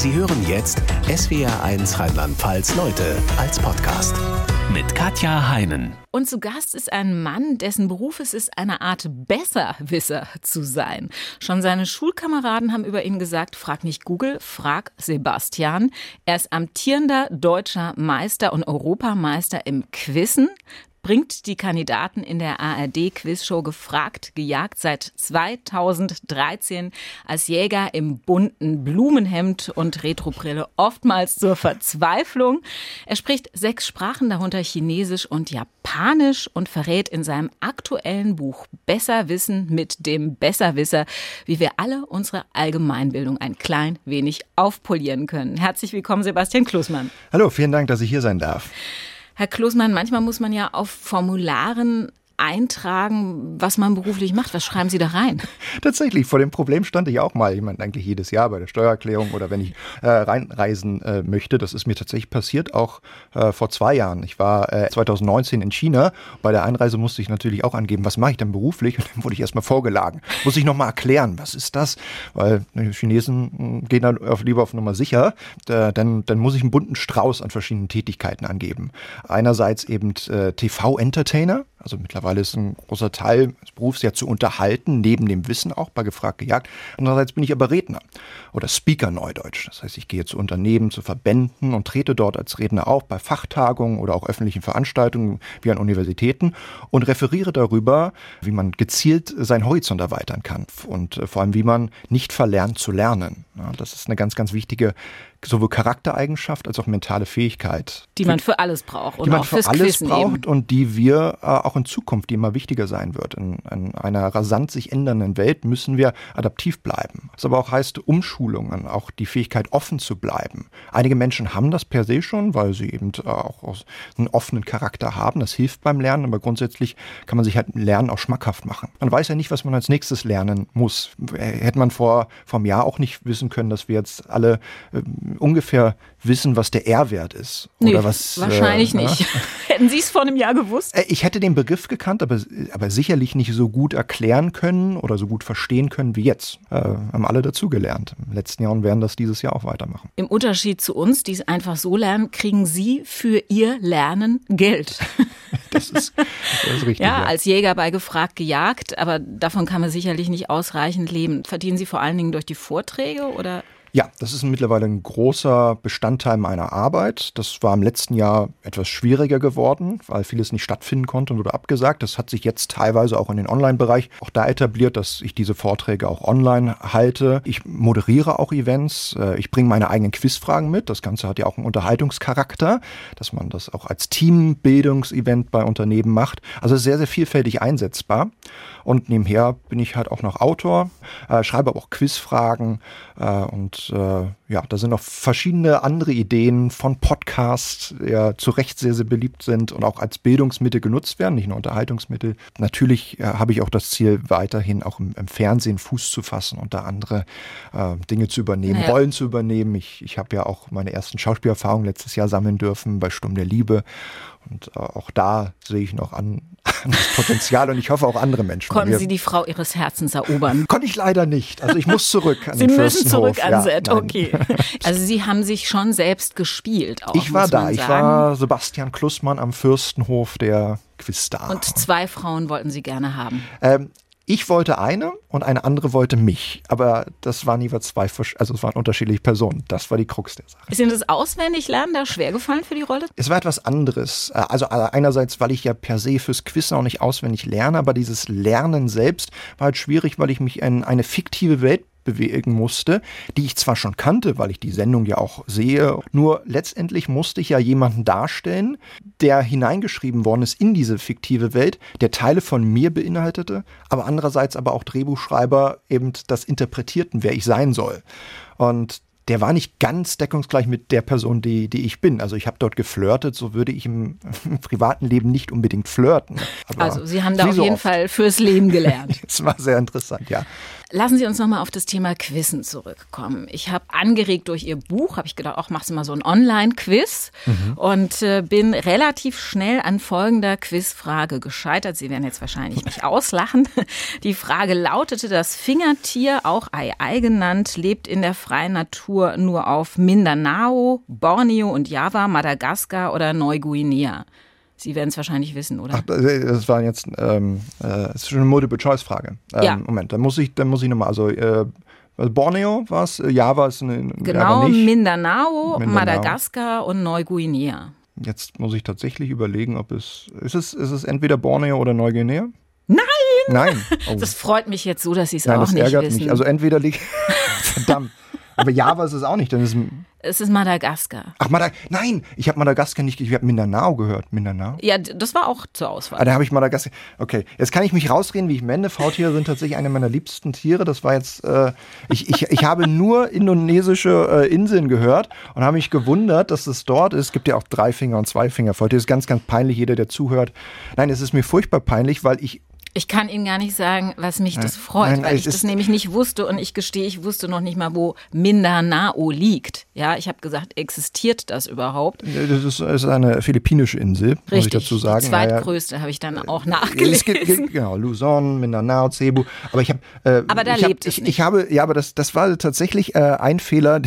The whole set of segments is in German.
Sie hören jetzt SWR1 Rheinland-Pfalz Leute als Podcast mit Katja Heinen. Und zu Gast ist ein Mann, dessen Beruf es ist, eine Art Besserwisser zu sein. Schon seine Schulkameraden haben über ihn gesagt, frag nicht Google, frag Sebastian. Er ist amtierender deutscher Meister und Europameister im Quizzen, bringt die Kandidaten in der ARD-Quizshow Gefragt, gejagt seit 2013 als Jäger im bunten Blumenhemd und Retrobrille oftmals zur Verzweiflung. Er spricht 6 Sprachen, darunter Chinesisch und Japanisch, und verrät in seinem aktuellen Buch Besserwissen mit dem Besserwisser, wie wir alle unsere Allgemeinbildung ein klein wenig aufpolieren können. Herzlich willkommen, Sebastian Klussmann. Hallo, vielen Dank, dass ich hier sein darf. Herr Klussmann, manchmal muss man ja auf Formularen eintragen, was man beruflich macht. Was schreiben Sie da rein? Tatsächlich, vor dem Problem stand ich auch mal. Ich meine, eigentlich jedes Jahr bei der Steuererklärung oder wenn ich reinreisen möchte. Das ist mir tatsächlich passiert, auch vor 2 Jahren. Ich war 2019 in China. Bei der Einreise musste ich natürlich auch angeben, was mache ich denn beruflich? Und dann wurde ich erstmal vorgelagen. Muss ich nochmal erklären, was ist das? Weil die Chinesen gehen dann lieber auf Nummer sicher. Dann muss ich einen bunten Strauß an verschiedenen Tätigkeiten angeben. Einerseits eben TV-Entertainer. Also mittlerweile ist ein großer Teil des Berufs ja zu unterhalten, neben dem Wissen auch bei Gefragt, gejagt. Andererseits bin ich aber Redner oder Speaker Neudeutsch. Das heißt, ich gehe zu Unternehmen, zu Verbänden und trete dort als Redner auf bei Fachtagungen oder auch öffentlichen Veranstaltungen wie an Universitäten und referiere darüber, wie man gezielt seinen Horizont erweitern kann und vor allem, wie man nicht verlernt zu lernen. Ja, das ist eine ganz, ganz wichtige sowohl Charaktereigenschaft als auch mentale Fähigkeit. Die man für alles braucht und die man auch für fürs alles Quizzen braucht eben. Und die wir auch in Zukunft, die immer wichtiger sein wird. In einer rasant sich ändernden Welt müssen wir adaptiv bleiben. Was aber auch heißt Umschulungen, auch die Fähigkeit offen zu bleiben. Einige Menschen haben das per se schon, weil sie eben auch einen offenen Charakter haben. Das hilft beim Lernen, aber grundsätzlich kann man sich halt Lernen auch schmackhaft machen. Man weiß ja nicht, was man als nächstes lernen muss. Hätte man vor einem Jahr auch nicht wissen können, dass wir jetzt alle ungefähr wissen, was der R-Wert ist. Nee, oder was, wahrscheinlich nicht. Hätten Sie es vor einem Jahr gewusst? Ich hätte den Begriff gekannt, aber sicherlich nicht so gut erklären können oder so gut verstehen können wie jetzt. Haben alle dazugelernt. Im letzten Jahr und werden das dieses Jahr auch weitermachen. Im Unterschied zu uns, die es einfach so lernen, kriegen Sie für Ihr Lernen Geld. Das ist richtig. Ja, als Jäger bei Gefragt, gejagt, aber davon kann man sicherlich nicht ausreichend leben. Verdienen Sie vor allen Dingen durch die Vorträge oder? Ja, das ist mittlerweile ein großer Bestandteil meiner Arbeit. Das war im letzten Jahr etwas schwieriger geworden, weil vieles nicht stattfinden konnte und wurde abgesagt. Das hat sich jetzt teilweise auch in den Online-Bereich auch da etabliert, dass ich diese Vorträge auch online halte. Ich moderiere auch Events. Ich bringe meine eigenen Quizfragen mit. Das Ganze hat ja auch einen Unterhaltungscharakter, dass man das auch als Teambildungsevent bei Unternehmen macht. Also sehr, sehr vielfältig einsetzbar. Und nebenher bin ich halt auch noch Autor, schreibe aber auch Quizfragen und da sind noch verschiedene andere Ideen von Podcasts, die ja zu Recht sehr, sehr beliebt sind und auch als Bildungsmittel genutzt werden, nicht nur Unterhaltungsmittel. Natürlich habe ich auch das Ziel, weiterhin auch im Fernsehen Fuß zu fassen und da andere Dinge zu übernehmen, Rollen zu übernehmen. Ich habe ja auch meine ersten Schauspielerfahrungen letztes Jahr sammeln dürfen bei Sturm der Liebe. Und auch da sehe ich noch an das Potenzial und ich hoffe auch andere Menschen. Konnten Sie die Frau Ihres Herzens erobern? Konnte ich leider nicht. Also ich muss zurück an Sie den müssen Fürstenhof. zurück an Set, okay. Also Sie haben sich schon selbst gespielt auch, ich war muss man da. Ich sagen. war Sebastian Klussmann am Fürstenhof der Quizstar. Und 2 Frauen wollten Sie gerne haben. Ich wollte eine und eine andere wollte mich. Aber das waren jeweils 2, also es waren unterschiedliche Personen. Das war die Krux der Sache. Ist Ihnen das Auswendiglernen da schwer gefallen für die Rolle? Es war etwas anderes. Also einerseits, weil ich ja per se fürs Quiz auch nicht auswendig lerne, aber dieses Lernen selbst war halt schwierig, weil ich mich in eine fiktive Welt bewegen musste, die ich zwar schon kannte, weil ich die Sendung ja auch sehe, nur letztendlich musste ich ja jemanden darstellen, der hineingeschrieben worden ist in diese fiktive Welt, der Teile von mir beinhaltete, aber andererseits aber auch Drehbuchschreiber eben das interpretierten, wer ich sein soll. Und der war nicht ganz deckungsgleich mit der Person, die ich bin. Also ich habe dort geflirtet, so würde ich im privaten Leben nicht unbedingt flirten. Aber also Sie haben da auf jeden Fall fürs Leben gelernt. Es war sehr interessant, ja. Lassen Sie uns nochmal auf das Thema Quizzen zurückkommen. Ich habe angeregt durch Ihr Buch, habe ich gedacht, auch machst du mal so ein Online-Quiz und bin relativ schnell an folgender Quizfrage gescheitert. Sie werden jetzt wahrscheinlich mich auslachen. Die Frage lautete, das Fingertier, auch Ei genannt, lebt in der freien Natur Spur nur auf Mindanao, Borneo und Java, Madagaskar oder Neuguinea? Sie werden es wahrscheinlich wissen, oder? Ach, das war jetzt das ist schon eine Multiple-Choice-Frage. Ja. Moment, dann muss ich nochmal, also Borneo war es, Java ist Genau, aber nicht. Mindanao, Madagaskar und Neuguinea. Jetzt muss ich tatsächlich überlegen, ob ist es entweder Borneo oder Neuguinea? Nein! Oh. Das freut mich jetzt so, dass Sie es Nein, auch das nicht ärgert wissen. mich. Also entweder liegt verdammt. Aber Java ist es auch nicht. Dann ist Es ist Madagaskar. Ach, nein, ich habe Madagaskar nicht, ich habe Mindanao gehört. Mindanao? Ja, das war auch zur Auswahl. Da habe ich Madagaskar. Okay, jetzt kann ich mich rausreden, wie ich mende. Faultiere sind tatsächlich eine meiner liebsten Tiere. Das war jetzt, ich habe nur indonesische Inseln gehört und habe mich gewundert, dass es dort ist. Es gibt ja auch 3 Finger und 2 Finger. Faultiere ist ganz, ganz peinlich, jeder, der zuhört. Nein, es ist mir furchtbar peinlich, weil ich kann Ihnen gar nicht sagen, was mich das freut, weil ich das nämlich nicht wusste und ich gestehe, ich wusste noch nicht mal, wo Mindanao liegt. Ja, ich habe gesagt, existiert das überhaupt? Das ist eine philippinische Insel, Richtig, muss ich dazu sagen. Die zweitgrößte habe ich dann auch nachgelesen. Genau, Luzon, Mindanao, Cebu. Aber ich habe. Aber da lebt es nicht. Aber das war tatsächlich ein Fehler,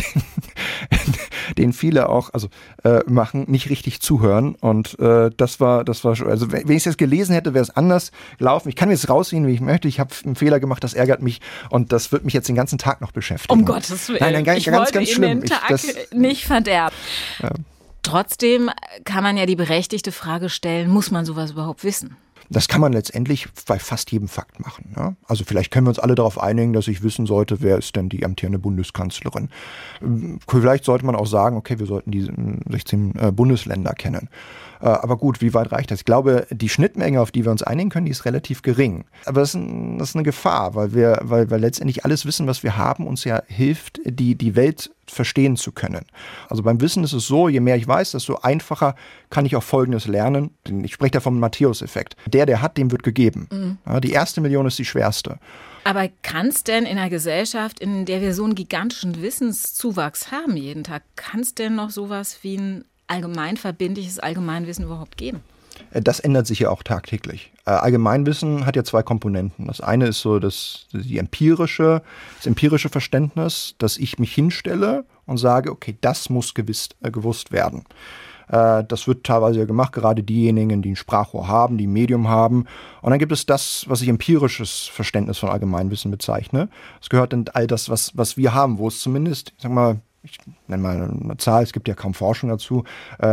den viele auch machen, nicht richtig zuhören. Und das war schon, also wenn ich es jetzt gelesen hätte, wäre es anders gelaufen. Ich kann mir jetzt rausziehen, wie ich möchte. Ich habe einen Fehler gemacht, das ärgert mich und das wird mich jetzt den ganzen Tag noch beschäftigen. Um Gottes Willen. Nein, ganz, ich ganz, wollte ganz Ihnen schlimm. den Tag nicht verderben. Ja. Trotzdem kann man ja die berechtigte Frage stellen, muss man sowas überhaupt wissen? Das kann man letztendlich bei fast jedem Fakt machen. Ja? Also vielleicht können wir uns alle darauf einigen, dass ich wissen sollte, wer ist denn die amtierende Bundeskanzlerin. Vielleicht sollte man auch sagen, okay, wir sollten die 16 Bundesländer kennen. Aber gut, wie weit reicht das? Ich glaube, die Schnittmenge, auf die wir uns einigen können, die ist relativ gering. Aber das ist eine Gefahr, weil wir letztendlich alles Wissen, was wir haben, uns ja hilft, die Welt verstehen zu können. Also beim Wissen ist es so, je mehr ich weiß, desto einfacher kann ich auch Folgendes lernen. Ich spreche da vom Matthäus-Effekt. Der hat, dem wird gegeben. Mhm. Ja, die erste Million ist die schwerste. Aber kann es denn in einer Gesellschaft, in der wir so einen gigantischen Wissenszuwachs haben jeden Tag, kann es denn noch sowas wie ein allgemeinverbindliches Allgemeinwissen überhaupt geben? Das ändert sich ja auch tagtäglich. Allgemeinwissen hat ja 2 Komponenten. Das eine ist so das empirische Verständnis, dass ich mich hinstelle und sage, okay, das muss gewusst werden. Das wird teilweise ja gemacht, gerade diejenigen, die ein Sprachrohr haben, die ein Medium haben. Und dann gibt es das, was ich empirisches Verständnis von Allgemeinwissen bezeichne. Das gehört in all das, was wir haben, wo es zumindest, ich nenne mal eine Zahl, es gibt ja kaum Forschung dazu,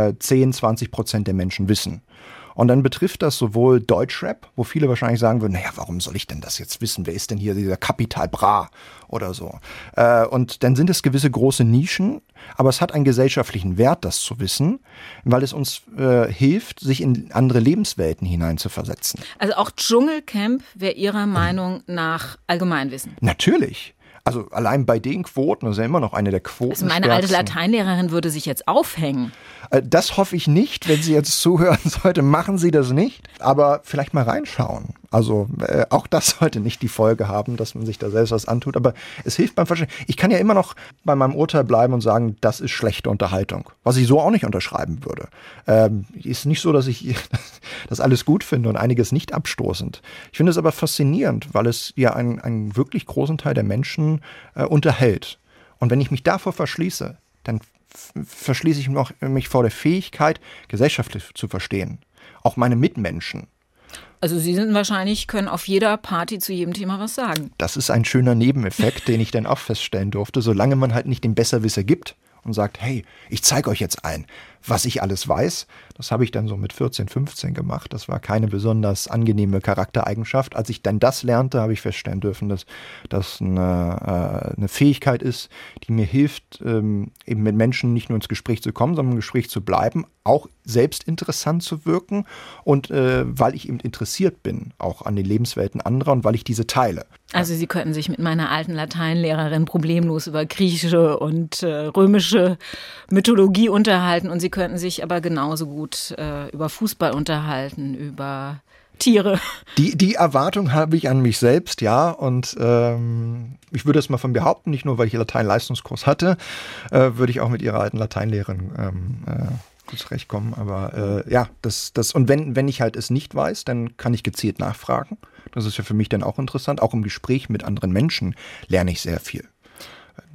10-20% der Menschen wissen. Und dann betrifft das sowohl Deutschrap, wo viele wahrscheinlich sagen würden, naja, warum soll ich denn das jetzt wissen? Wer ist denn hier dieser Capital Bra oder so? Und dann sind es gewisse große Nischen, aber es hat einen gesellschaftlichen Wert, das zu wissen, weil es uns hilft, sich in andere Lebenswelten hineinzuversetzen. Also auch Dschungelcamp wäre Ihrer Meinung nach Allgemeinwissen? Natürlich. Also allein bei den Quoten, das ist ja immer noch eine der Quoten. Also meine alte Lateinlehrerin würde sich jetzt aufhängen. Das hoffe ich nicht, wenn sie jetzt zuhören sollte, machen Sie das nicht. Aber vielleicht mal reinschauen. Also auch das sollte nicht die Folge haben, dass man sich da selbst was antut. Aber es hilft beim Verstehen. Ich kann ja immer noch bei meinem Urteil bleiben und sagen, das ist schlechte Unterhaltung. Was ich so auch nicht unterschreiben würde. Ist nicht so, dass ich das alles gut finde und einiges nicht abstoßend. Ich finde es aber faszinierend, weil es ja einen wirklich großen Teil der Menschen unterhält. Und wenn ich mich davor verschließe, dann verschließe ich mich vor der Fähigkeit, gesellschaftlich zu verstehen. Auch meine Mitmenschen. Also Sie können auf jeder Party zu jedem Thema was sagen. Das ist ein schöner Nebeneffekt, den ich dann auch feststellen durfte, solange man halt nicht den Besserwisser gibt und sagt, hey, ich zeige euch jetzt allen, was ich alles weiß. Das habe ich dann so mit 14, 15 gemacht. Das war keine besonders angenehme Charaktereigenschaft. Als ich dann das lernte, habe ich feststellen dürfen, dass das eine Fähigkeit ist, die mir hilft, eben mit Menschen nicht nur ins Gespräch zu kommen, sondern im Gespräch zu bleiben, auch selbst interessant zu wirken und weil ich eben interessiert bin, auch an den Lebenswelten anderer und weil ich diese teile. Also Sie könnten sich mit meiner alten Lateinlehrerin problemlos über griechische und römische Mythologie unterhalten und Sie könnten sich aber genauso gut über Fußball unterhalten, über Tiere. Die Erwartung habe ich an mich selbst, ja, und ich würde es mal von behaupten, nicht nur, weil ich Latein-Leistungskurs hatte, würde ich auch mit Ihrer alten Lateinlehrerin gut zurechtkommen, aber und wenn ich halt es nicht weiß, dann kann ich gezielt nachfragen. Das ist ja für mich dann auch interessant. Auch im Gespräch mit anderen Menschen lerne ich sehr viel.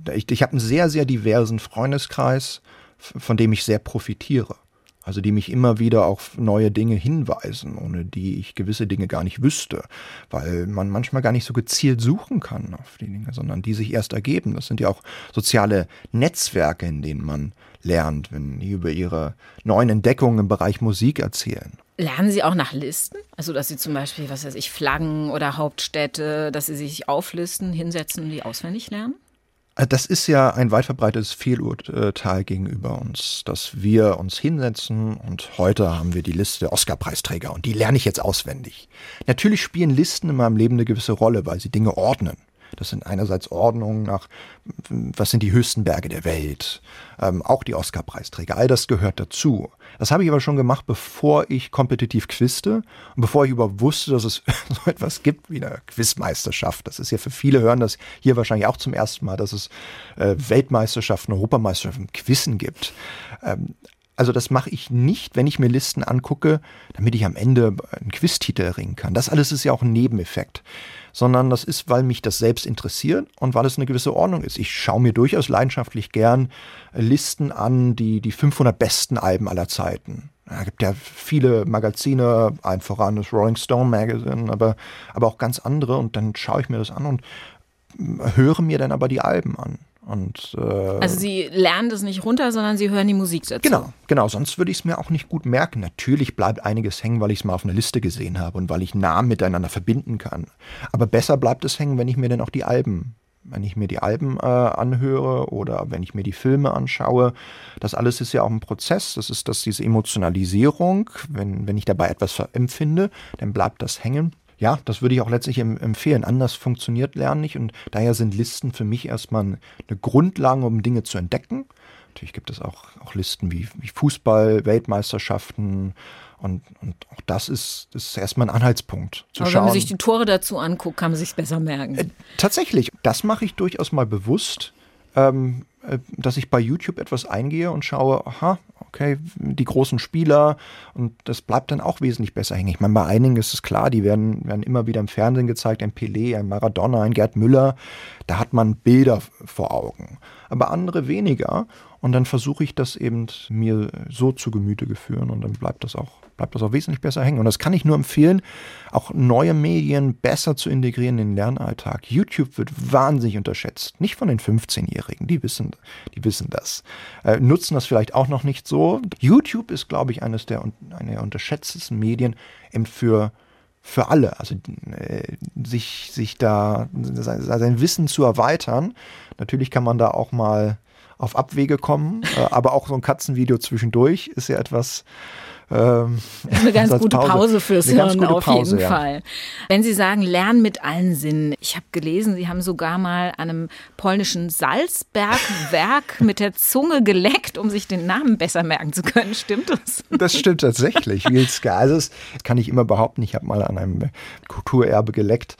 Ich habe einen sehr, sehr diversen Freundeskreis, von dem ich sehr profitiere. Also die mich immer wieder auf neue Dinge hinweisen, ohne die ich gewisse Dinge gar nicht wüsste, weil man manchmal gar nicht so gezielt suchen kann auf die Dinge, sondern die sich erst ergeben. Das sind ja auch soziale Netzwerke, in denen man lernt, wenn die über ihre neuen Entdeckungen im Bereich Musik erzählen. Lernen Sie auch nach Listen? Also, dass Sie zum Beispiel, was weiß ich, Flaggen oder Hauptstädte, dass Sie sich auflisten, hinsetzen und die auswendig lernen? Das ist ja ein weit verbreitetes Fehlurteil gegenüber uns, dass wir uns hinsetzen und heute haben wir die Liste der Oscar-Preisträger und die lerne ich jetzt auswendig. Natürlich spielen Listen in meinem Leben eine gewisse Rolle, weil sie Dinge ordnen. Das sind einerseits Ordnungen nach, was sind die höchsten Berge der Welt, auch die Oscar-Preisträger, all das gehört dazu. Das habe ich aber schon gemacht, bevor ich kompetitiv quizte und bevor ich überhaupt wusste, dass es so etwas gibt wie eine Quizmeisterschaft. Das ist ja für viele, hören das hier wahrscheinlich auch zum ersten Mal, dass es Weltmeisterschaften, Europameisterschaften, Quizzen gibt. Also das mache ich nicht, wenn ich mir Listen angucke, damit ich am Ende einen Quiztitel erringen kann. Das alles ist ja auch ein Nebeneffekt. Sondern das ist, weil mich das selbst interessiert und weil es eine gewisse Ordnung ist. Ich schaue mir durchaus leidenschaftlich gern Listen an, die 500 besten Alben aller Zeiten. Es gibt ja viele Magazine, allen voran das Rolling Stone Magazine, aber auch ganz andere. Und dann schaue ich mir das an und höre mir dann aber die Alben an. Also Sie lernen das nicht runter, sondern Sie hören die Musik dazu. Genau, sonst würde ich es mir auch nicht gut merken. Natürlich bleibt einiges hängen, weil ich es mal auf einer Liste gesehen habe und weil ich Namen miteinander verbinden kann. Aber besser bleibt es hängen, wenn ich mir dann auch die Alben anhöre oder wenn ich mir die Filme anschaue. Das alles ist ja auch ein Prozess. Das ist diese Emotionalisierung. Wenn ich dabei etwas empfinde, dann bleibt das hängen. Ja, das würde ich auch letztlich empfehlen. Anders funktioniert Lernen nicht und daher sind Listen für mich erstmal eine Grundlage, um Dinge zu entdecken. Natürlich gibt es auch Listen wie Fußball, Weltmeisterschaften und auch das ist erstmal ein Anhaltspunkt zu schauen. Aber wenn man sich die Tore dazu anguckt, kann man sich besser merken. Tatsächlich, das mache ich durchaus mal bewusst, dass ich bei YouTube etwas eingehe und schaue, aha, okay, die großen Spieler und das bleibt dann auch wesentlich besser hängen. Ich meine, bei einigen ist es klar, die werden immer wieder im Fernsehen gezeigt, ein Pelé, ein Maradona, ein Gerd Müller, da hat man Bilder vor Augen, aber andere weniger und dann versuche ich das eben mir so zu Gemüte führen und dann bleibt das auch wesentlich besser hängen. Und das kann ich nur empfehlen, auch neue Medien besser zu integrieren in den Lernalltag. YouTube wird wahnsinnig unterschätzt. Nicht von den 15-Jährigen, die wissen das. Nutzen das vielleicht auch noch nicht so. YouTube ist, glaube ich, eine der unterschätztesten Medien eben für alle. Also sich da sein Wissen zu erweitern. Natürlich kann man da auch mal auf Abwege kommen, aber auch so ein Katzenvideo zwischendurch ist ja etwas. Eine ganz gute Pause fürs Hirn auf jeden Fall. Wenn Sie sagen, lernen mit allen Sinnen. Ich habe gelesen, Sie haben sogar mal an einem polnischen Salzbergwerk mit der Zunge geleckt, um sich den Namen besser merken zu können. Stimmt das? Das stimmt tatsächlich. Also das kann ich immer behaupten. Ich habe mal an einem Kulturerbe geleckt.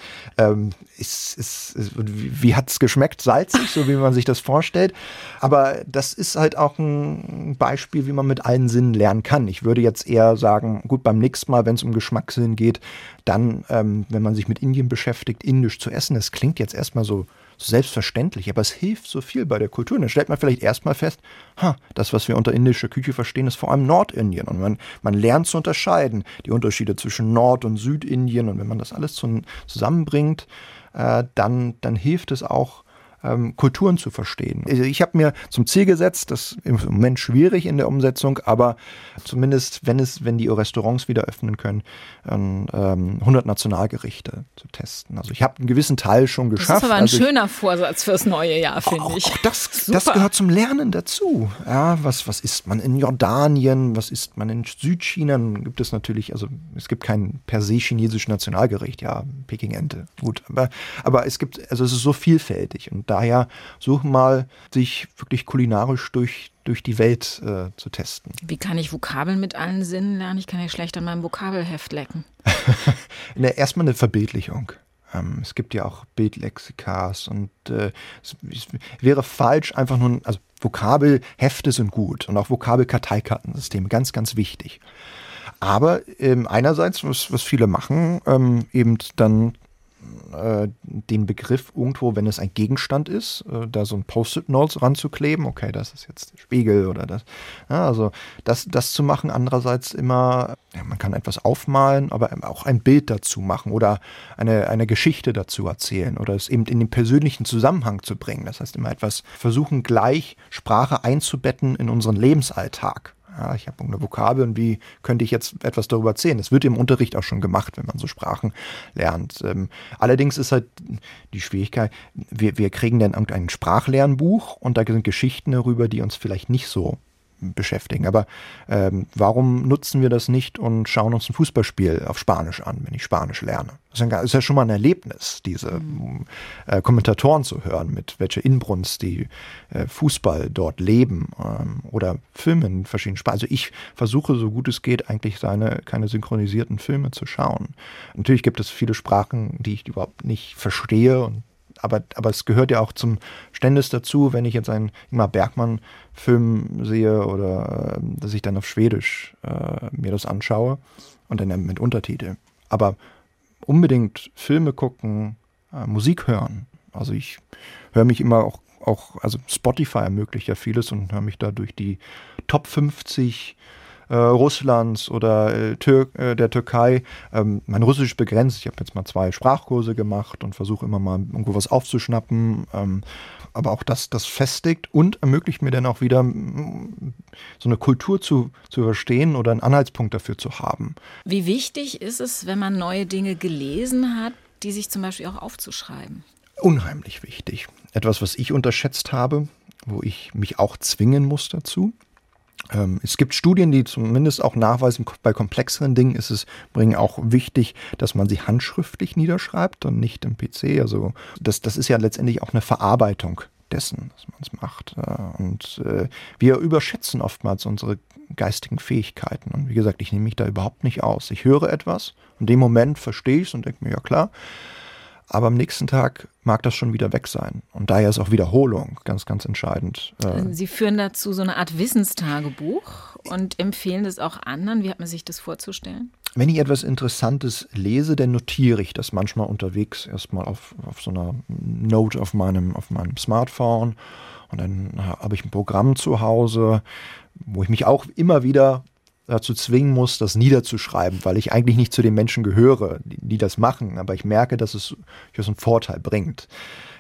Wie hat es geschmeckt? Salzig, so wie man sich das vorstellt. Aber das ist halt auch ein Beispiel, wie man mit allen Sinnen lernen kann. Ich würde jetzt eher sagen, gut, beim nächsten Mal, wenn es um Geschmackssinn geht, dann, wenn man sich mit Indien beschäftigt, indisch zu essen, das klingt jetzt erstmal so selbstverständlich, aber es hilft so viel bei der Kultur. Dann stellt man vielleicht erstmal fest, das, was wir unter indischer Küche verstehen, ist vor allem Nordindien. Und man lernt zu unterscheiden, die Unterschiede zwischen Nord- und Südindien. Und wenn man das alles zusammenbringt, dann hilft es auch, Kulturen zu verstehen. Ich habe mir zum Ziel gesetzt, das ist im Moment schwierig in der Umsetzung, aber zumindest, wenn die Restaurants wieder öffnen können, 100 Nationalgerichte zu testen. Also ich habe einen gewissen Teil schon geschafft. Das ist aber ein schöner Vorsatz fürs neue Jahr, finde ich. Auch das gehört zum Lernen dazu. Ja, was isst man in Jordanien, was isst man in Südchina? Dann gibt es natürlich, also es gibt kein per se chinesisches Nationalgericht, ja, Peking-Ente, gut. Aber es ist so vielfältig und daher suchen mal, sich wirklich kulinarisch durch die Welt zu testen. Wie kann ich Vokabeln mit allen Sinnen lernen? Ich kann ja schlecht an meinem Vokabelheft lecken. Erstmal eine Verbildlichung. Es gibt ja auch Bildlexikas und es wäre falsch, einfach nur, also Vokabelhefte sind gut und auch Vokabelkarteikartensysteme, ganz, ganz wichtig. Aber einerseits, was viele machen, eben dann den Begriff irgendwo, wenn es ein Gegenstand ist, da so ein Post-it-Notes ranzukleben, okay, das ist jetzt der Spiegel oder das. Ja, also das zu machen, andererseits immer, ja, man kann etwas aufmalen, aber auch ein Bild dazu machen oder eine Geschichte dazu erzählen oder es eben in den persönlichen Zusammenhang zu bringen. Das heißt, immer etwas versuchen, gleich Sprache einzubetten in unseren Lebensalltag. Ja, ich habe eine Vokabel und wie könnte ich jetzt etwas darüber erzählen? Das wird im Unterricht auch schon gemacht, wenn man so Sprachen lernt. Allerdings ist halt die Schwierigkeit, wir kriegen dann irgendein Sprachlernbuch und da sind Geschichten darüber, die uns vielleicht nicht so beschäftigen. Aber warum nutzen wir das nicht und schauen uns ein Fußballspiel auf Spanisch an, wenn ich Spanisch lerne? Das ist ja schon mal ein Erlebnis, diese Kommentatoren zu hören, mit welcher Inbrunst die Fußball dort leben oder Filme in verschiedenen Sprachen. Also ich versuche, so gut es geht, eigentlich keine synchronisierten Filme zu schauen. Natürlich gibt es viele Sprachen, die ich überhaupt nicht verstehe aber es gehört ja auch zum Ständnis dazu, wenn ich jetzt einen Ingmar Bergman-Film sehe oder dass ich dann auf Schwedisch mir das anschaue und dann mit Untertitel. Aber unbedingt Filme gucken, Musik hören. Also ich höre mich immer auch, also Spotify ermöglicht ja vieles und höre mich da durch die Top 50 Russlands oder der Türkei. Mein Russisch begrenzt. Ich habe jetzt mal 2 Sprachkurse gemacht und versuche immer mal irgendwo was aufzuschnappen. Aber auch das festigt und ermöglicht mir dann auch wieder so eine Kultur zu verstehen oder einen Anhaltspunkt dafür zu haben. Wie wichtig ist es, wenn man neue Dinge gelesen hat, die sich zum Beispiel auch aufzuschreiben? Unheimlich wichtig. Etwas, was ich unterschätzt habe, wo ich mich auch zwingen muss dazu. Es gibt Studien, die zumindest auch nachweisen, bei komplexeren Dingen ist es auch wichtig, dass man sie handschriftlich niederschreibt und nicht im PC. Also das ist ja letztendlich auch eine Verarbeitung dessen, dass man es macht. Und wir überschätzen oftmals unsere geistigen Fähigkeiten. Und wie gesagt, ich nehme mich da überhaupt nicht aus. Ich höre etwas, in dem Moment verstehe ich es und denke mir, ja klar. Aber am nächsten Tag mag das schon wieder weg sein. Und daher ist auch Wiederholung ganz, ganz entscheidend. Sie führen dazu so eine Art Wissenstagebuch und empfehlen das auch anderen. Wie hat man sich das vorzustellen? Wenn ich etwas Interessantes lese, dann notiere ich das manchmal unterwegs erstmal auf so einer Note auf meinem Smartphone. Und dann habe ich ein Programm zu Hause, wo ich mich auch immer wieder dazu zwingen muss, das niederzuschreiben, weil ich eigentlich nicht zu den Menschen gehöre, die das machen, aber ich merke, dass es einen Vorteil bringt.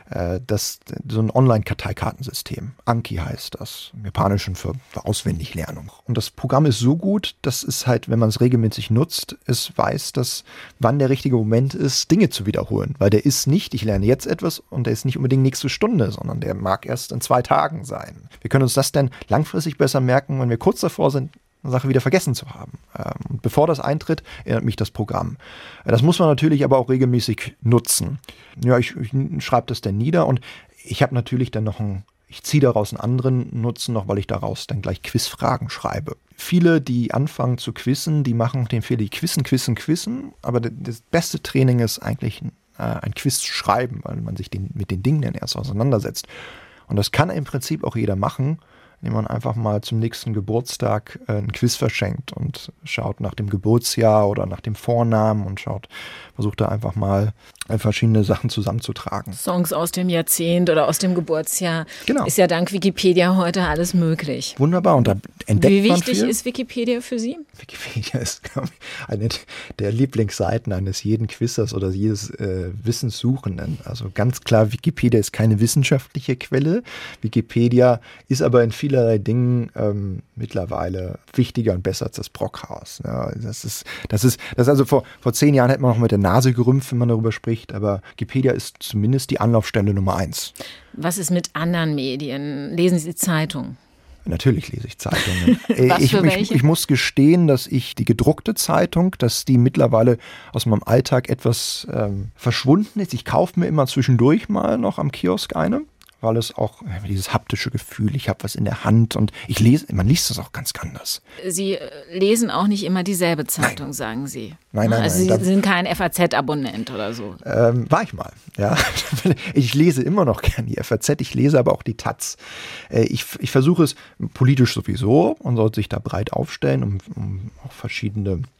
So ein Online-Karteikartensystem, Anki heißt das, im Japanischen für Auswendiglernung. Und das Programm ist so gut, dass es halt, wenn man es regelmäßig nutzt, es weiß, dass wann der richtige Moment ist, Dinge zu wiederholen. Weil der ist nicht, ich lerne jetzt etwas und der ist nicht unbedingt nächste Stunde, sondern der mag erst in 2 Tagen sein. Wir können uns das dann langfristig besser merken, wenn wir kurz davor sind, eine Sache wieder vergessen zu haben. Und bevor das eintritt, erinnert mich das Programm. Das muss man natürlich aber auch regelmäßig nutzen. Ja, ich schreibe das dann nieder und ich habe natürlich dann ich ziehe daraus einen anderen Nutzen noch, weil ich daraus dann gleich Quizfragen schreibe. Viele, die anfangen zu quizzen, die machen den Fehler, die quizzen, aber das beste Training ist eigentlich ein Quiz schreiben, weil man sich mit den Dingen dann erst auseinandersetzt. Und das kann im Prinzip auch jeder machen, indem man einfach mal zum nächsten Geburtstag ein Quiz verschenkt und schaut nach dem Geburtsjahr oder nach dem Vornamen und versucht da einfach mal verschiedene Sachen zusammenzutragen. Songs aus dem Jahrzehnt oder aus dem Geburtsjahr. Genau. Ist ja dank Wikipedia heute alles möglich. Wunderbar. Und da entdeckt man viel. Wie wichtig ist Wikipedia für Sie? Wikipedia ist, glaube ich, eine der Lieblingsseiten eines jeden Quizzers oder jedes Wissenssuchenden. Also ganz klar, Wikipedia ist keine wissenschaftliche Quelle. Wikipedia ist aber in vielerlei Dingen mittlerweile wichtiger und besser als das Brockhaus. Ja, das ist also vor 10 Jahren hätte man noch mit der Nase gerümpft, wenn man darüber spricht, aber Wikipedia ist zumindest die Anlaufstelle Nummer 1. Was ist mit anderen Medien? Lesen Sie Zeitung? Natürlich lese ich Zeitungen. Welche? Ich muss gestehen, dass ich die gedruckte Zeitung, dass die mittlerweile aus meinem Alltag etwas verschwunden ist. Ich kaufe mir immer zwischendurch mal noch am Kiosk eine, weil es auch dieses haptische Gefühl, ich habe was in der Hand und man liest das auch ganz anders. Sie lesen auch nicht immer dieselbe Zeitung, sagen Sie? Nein. Also Sie sind kein FAZ-Abonnent oder so? War ich mal, ja. Ich lese immer noch gern die FAZ, ich lese aber auch die Taz. Ich versuche es politisch sowieso, man sollte sich da breit aufstellen, um auch verschiedene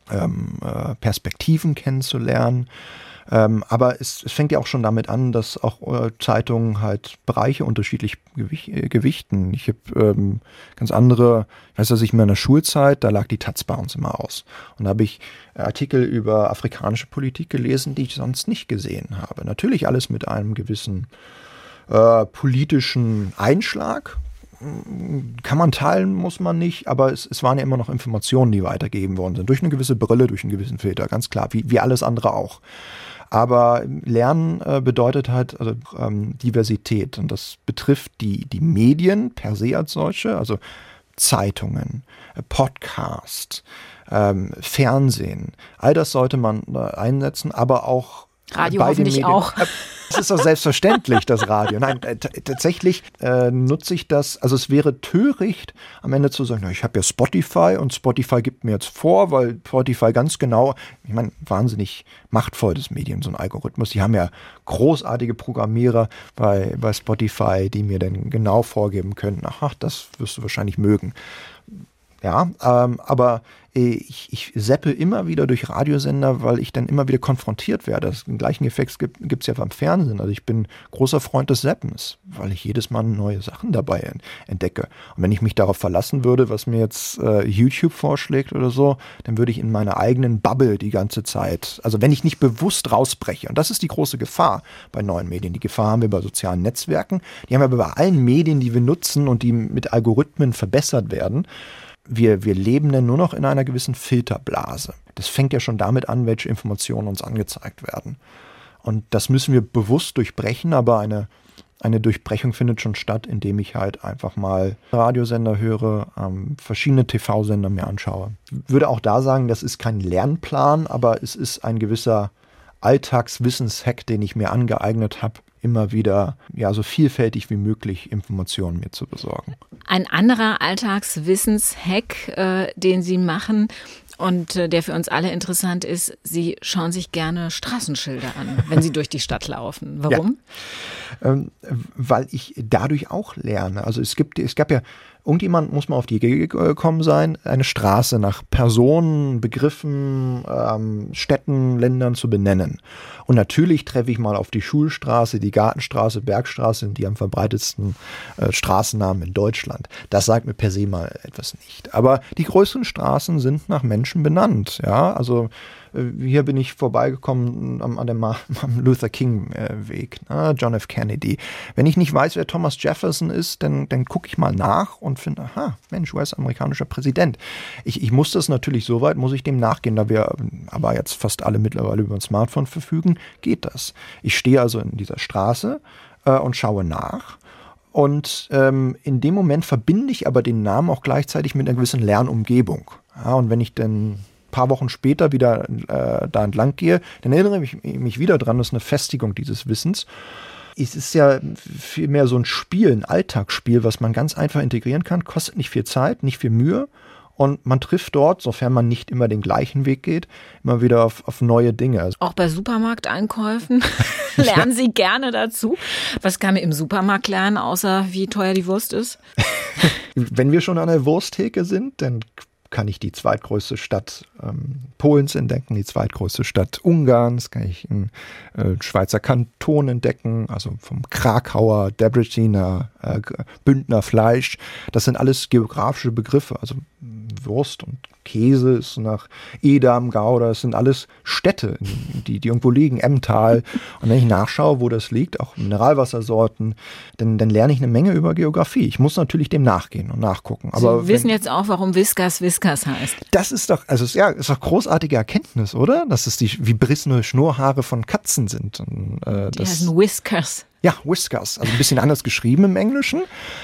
Perspektiven kennenzulernen. Aber es fängt ja auch schon damit an, dass auch Zeitungen halt Bereiche unterschiedlich gewichten. Ich habe ganz andere, ich weiß, dass ich in meiner Schulzeit, da lag die Taz bei uns immer aus. Und da habe ich Artikel über afrikanische Politik gelesen, die ich sonst nicht gesehen habe. Natürlich alles mit einem gewissen politischen Einschlag. Kann man teilen, muss man nicht, aber es waren ja immer noch Informationen, die weitergegeben worden sind. Durch eine gewisse Brille, durch einen gewissen Filter, ganz klar, wie alles andere auch. Aber Lernen bedeutet halt Diversität und das betrifft die Medien per se als solche, also Zeitungen, Podcast, Fernsehen. All das sollte man einsetzen, aber auch Radio hoffentlich auch. Das ist doch selbstverständlich, das Radio. Nein, tatsächlich nutze ich das, also es wäre töricht, am Ende zu sagen, ich habe ja Spotify und Spotify gibt mir jetzt vor, weil Spotify ganz genau, ich meine, wahnsinnig machtvolles Medium, so ein Algorithmus. Die haben ja großartige Programmierer bei Spotify, die mir dann genau vorgeben können, ach, das wirst du wahrscheinlich mögen. Ja, aber ich seppe immer wieder durch Radiosender, weil ich dann immer wieder konfrontiert werde. Den gleichen Effekt gibt es ja beim Fernsehen. Also ich bin großer Freund des Seppens, weil ich jedes Mal neue Sachen dabei entdecke. Und wenn ich mich darauf verlassen würde, was mir jetzt YouTube vorschlägt oder so, dann würde ich in meiner eigenen Bubble die ganze Zeit, also wenn ich nicht bewusst rausbreche, und das ist die große Gefahr bei neuen Medien. Die Gefahr haben wir bei sozialen Netzwerken, die haben wir bei allen Medien, die wir nutzen und die mit Algorithmen verbessert werden. Wir leben dann nur noch in einer gewissen Filterblase. Das fängt ja schon damit an, welche Informationen uns angezeigt werden. Und das müssen wir bewusst durchbrechen, aber eine Durchbrechung findet schon statt, indem ich halt einfach mal Radiosender höre, verschiedene TV-Sender mir anschaue. Ich würde auch da sagen, das ist kein Lernplan, aber es ist ein gewisser Alltagswissenshack, den ich mir angeeignet habe, immer wieder so vielfältig wie möglich Informationen mir zu besorgen. Ein anderer Alltagswissenshack, den Sie machen und der für uns alle interessant ist, Sie schauen sich gerne Straßenschilder an, wenn Sie durch die Stadt laufen. Warum? Ja, weil ich dadurch auch lerne. Also es gab ja, irgendjemand muss mal auf die Idee gekommen sein, eine Straße nach Personen, Begriffen, Städten, Ländern zu benennen. Und natürlich treffe ich mal auf die Schulstraße, die Gartenstraße, Bergstraße, die am verbreitetsten Straßennamen in Deutschland. Das sagt mir per se mal etwas nicht. Aber die größeren Straßen sind nach Menschen benannt. Ja, also hier bin ich vorbeigekommen am Luther King Weg, John F. Kennedy. Wenn ich nicht weiß, wer Thomas Jefferson ist, dann gucke ich mal nach und finde, aha, Mensch, US-amerikanischer Präsident. Ich muss das natürlich so weit, muss ich dem nachgehen, da wir aber jetzt fast alle mittlerweile über ein Smartphone verfügen, geht das. Ich stehe also in dieser Straße und schaue nach. Und in dem Moment verbinde ich aber den Namen auch gleichzeitig mit einer gewissen Lernumgebung. Ja, und wenn ich dann paar Wochen später wieder da entlang gehe, dann erinnere ich mich wieder dran, das ist eine Festigung dieses Wissens. Es ist ja vielmehr so ein Spiel, ein Alltagsspiel, was man ganz einfach integrieren kann, kostet nicht viel Zeit, nicht viel Mühe und man trifft dort, sofern man nicht immer den gleichen Weg geht, immer wieder auf neue Dinge. Auch bei Supermarkteinkäufen lernen Sie gerne dazu. Was kann man im Supermarkt lernen, außer wie teuer die Wurst ist? Wenn wir schon an der Wursttheke sind, dann kann ich die zweitgrößte Stadt Polens entdecken, die zweitgrößte Stadt Ungarns, kann ich einen Schweizer Kanton entdecken, also vom Krakauer, Debreciner, Bündner Fleisch. Das sind alles geografische Begriffe, also Wurst und Käse ist nach Edam, Gouda, das sind alles Städte, die irgendwo liegen, Emmental. Und wenn ich nachschaue, wo das liegt, auch Mineralwassersorten, dann lerne ich eine Menge über Geografie. Ich muss natürlich dem nachgehen und nachgucken. Aber Sie wissen jetzt auch, warum Whiskas heißt. Das ist doch, ist doch großartige Erkenntnis, oder? Dass es wie brissende Schnurrhaare von Katzen sind. Und, die heißen Whiskers. Ja, Whiskers, also ein bisschen anders geschrieben im Englischen.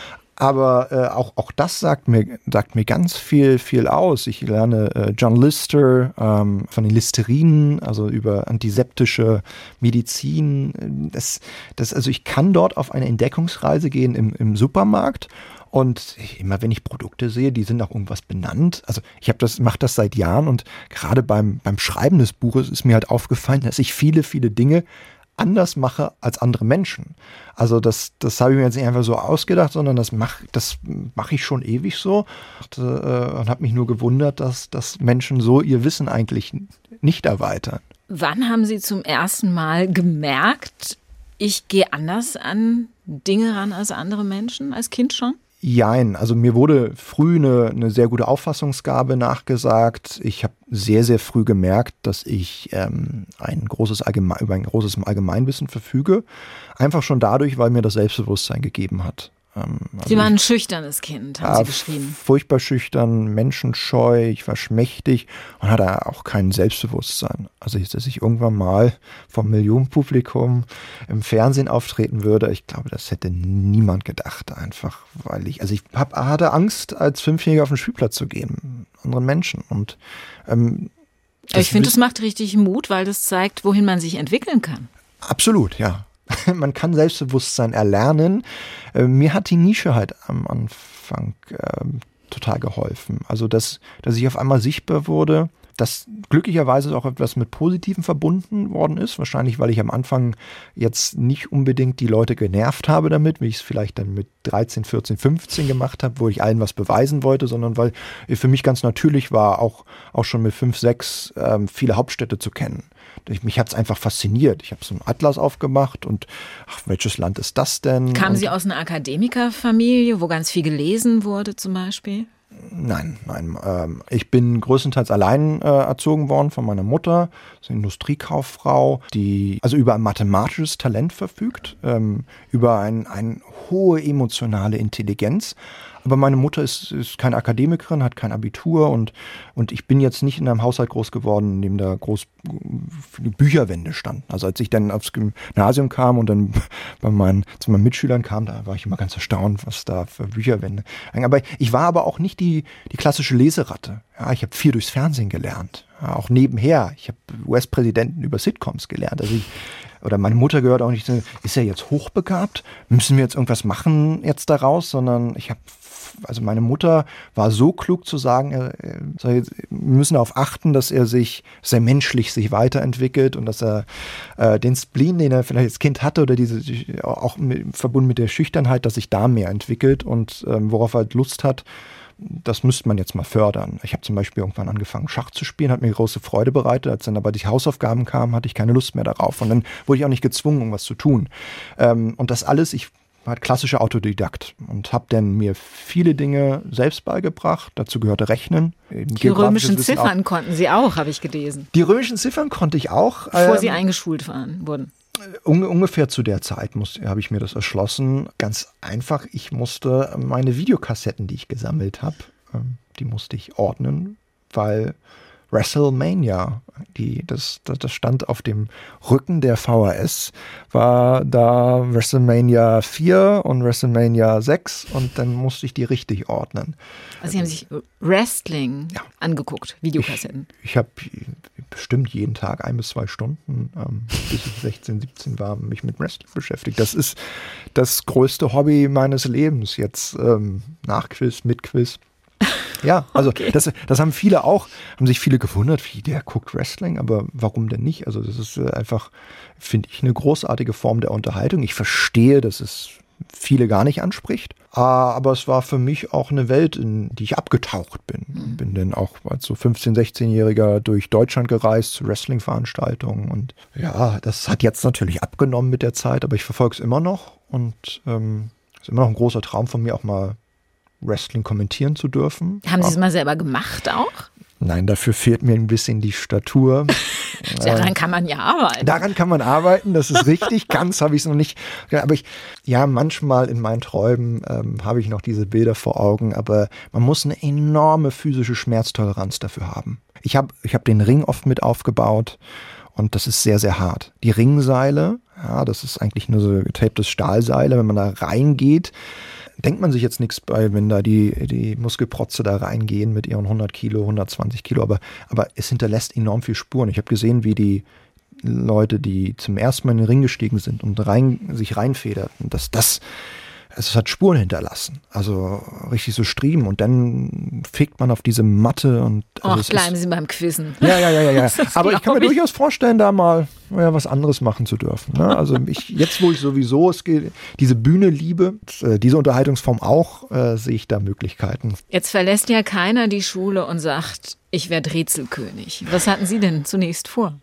Aber auch das sagt mir ganz viel aus. Ich lerne John Lister von den Listerinen, also über antiseptische Medizin. Also ich kann dort auf eine Entdeckungsreise gehen im Supermarkt. Und immer wenn ich Produkte sehe, die sind nach irgendwas benannt. Also ich mache das seit Jahren und gerade beim Schreiben des Buches ist mir halt aufgefallen, dass ich viele, viele Dinge anders mache als andere Menschen. Also das habe ich mir jetzt nicht einfach so ausgedacht, sondern das mache ich schon ewig so und habe mich nur gewundert, dass Menschen so ihr Wissen eigentlich nicht erweitern. Wann haben Sie zum ersten Mal gemerkt, ich gehe anders an Dinge ran als andere Menschen, als Kind schon? Jein, also mir wurde früh eine sehr gute Auffassungsgabe nachgesagt. Ich habe sehr, sehr früh gemerkt, dass ich über ein großes Allgemeinwissen verfüge. Einfach schon dadurch, weil mir das Selbstbewusstsein gegeben hat. Sie waren ein schüchternes Kind, haben Sie beschrieben. Furchtbar schüchtern, menschenscheu, ich war schmächtig und hatte auch kein Selbstbewusstsein. Also, dass ich irgendwann mal vom Millionenpublikum im Fernsehen auftreten würde, ich glaube, das hätte niemand gedacht, einfach, weil ich hatte Angst, als 5-Jähriger auf den Spielplatz zu gehen, anderen Menschen. Und ich finde, das macht richtig Mut, weil das zeigt, wohin man sich entwickeln kann. Absolut, ja. Man kann Selbstbewusstsein erlernen. Mir hat die Nische halt am Anfang total geholfen. Also, dass ich auf einmal sichtbar wurde, dass glücklicherweise auch etwas mit Positivem verbunden worden ist. Wahrscheinlich, weil ich am Anfang jetzt nicht unbedingt die Leute genervt habe damit, wie ich es vielleicht dann mit 13, 14, 15 gemacht habe, wo ich allen was beweisen wollte, sondern weil für mich ganz natürlich war, auch schon mit 5, 6 viele Hauptstädte zu kennen. Mich hat es einfach fasziniert. Ich habe so einen Atlas aufgemacht und welches Land ist das denn? Kamen Sie aus einer Akademikerfamilie, wo ganz viel gelesen wurde zum Beispiel? Nein. Ich bin größtenteils allein erzogen worden von meiner Mutter, eine Industriekauffrau, die also über ein mathematisches Talent verfügt, über eine hohe emotionale Intelligenz. Aber meine Mutter ist keine Akademikerin, hat kein Abitur und ich bin jetzt nicht in einem Haushalt groß geworden, in dem da groß Bücherwände standen. Also als ich dann aufs Gymnasium kam und dann zu meinen Mitschülern kam, da war ich immer ganz erstaunt, was da für Bücherwände. Aber ich war aber auch nicht die klassische Leseratte. Ja, ich habe viel durchs Fernsehen gelernt. Ja, auch nebenher. Ich habe US-Präsidenten über Sitcoms gelernt. Also oder meine Mutter gehört auch nicht, ist er jetzt hochbegabt? Müssen wir jetzt irgendwas machen jetzt daraus? Sondern also meine Mutter war so klug zu sagen, wir müssen darauf achten, dass er menschlich sich weiterentwickelt und dass er den Spleen, den er vielleicht als Kind hatte oder auch verbunden mit der Schüchternheit, dass sich da mehr entwickelt und worauf er halt Lust hat, das müsste man jetzt mal fördern. Ich habe zum Beispiel irgendwann angefangen, Schach zu spielen, hat mir große Freude bereitet. Als dann aber die Hausaufgaben kamen, hatte ich keine Lust mehr darauf. Und dann wurde ich auch nicht gezwungen, irgendwas zu tun. Und das alles, ich war klassischer Autodidakt und habe dann mir viele Dinge selbst beigebracht. Dazu gehörte Rechnen. Die römischen Ziffern konnten Sie auch, habe ich gelesen. Die römischen Ziffern konnte ich auch. Bevor Sie eingeschult wurden. Ungefähr zu der Zeit habe ich mir das erschlossen. Ganz einfach, ich musste meine Videokassetten, die ich gesammelt habe, die musste ich ordnen, weil WrestleMania, das stand auf dem Rücken der VHS, war da WrestleMania 4 und WrestleMania 6 und dann musste ich die richtig ordnen. Also Sie haben sich Wrestling angeguckt, Videokassetten? Ich habe bestimmt jeden Tag 1 bis 2 Stunden, bis ich 16, 17 war, mich mit Wrestling beschäftigt. Das ist das größte Hobby meines Lebens, jetzt nach Quiz, mit Quiz. Ja, also okay. Das haben sich viele gewundert, wie der guckt Wrestling, aber warum denn nicht? Also das ist einfach, finde ich, eine großartige Form der Unterhaltung. Ich verstehe, dass es viele gar nicht anspricht, aber es war für mich auch eine Welt, in die ich abgetaucht bin. Bin dann auch als so 15-, 16-Jähriger durch Deutschland gereist zu Wrestling-Veranstaltungen und ja, das hat jetzt natürlich abgenommen mit der Zeit, aber ich verfolge es immer noch und es ist immer noch ein großer Traum von mir, auch mal Wrestling kommentieren zu dürfen. Haben Sie es mal selber gemacht auch? Nein, dafür fehlt mir ein bisschen die Statur. Daran kann man ja arbeiten. Daran kann man arbeiten, das ist richtig. Ganz habe ich es noch nicht. Aber manchmal in meinen Träumen habe ich noch diese Bilder vor Augen. Aber man muss eine enorme physische Schmerztoleranz dafür haben. Ich hab den Ring oft mit aufgebaut und das ist sehr, sehr hart. Die Ringseile, das ist eigentlich nur so getaptes Stahlseile. Wenn man da reingeht, denkt man sich jetzt nichts bei, wenn da die Muskelprotze da reingehen mit ihren 100 Kilo, 120 Kilo, aber es hinterlässt enorm viel Spuren. Ich habe gesehen, wie die Leute, die zum ersten Mal in den Ring gestiegen sind und sich reinfederten, dass das es hat Spuren hinterlassen, also richtig so Striemen und dann fegt man auf diese Matte und bleiben Sie beim Quizzen. Ja. Aber ich kann mir durchaus vorstellen, da mal was anderes machen zu dürfen. Ne? Also jetzt, wo ich sowieso diese Bühne liebe, diese Unterhaltungsform auch, sehe ich da Möglichkeiten. Jetzt verlässt ja keiner die Schule und sagt, ich werde Rätselkönig. Was hatten Sie denn zunächst vor?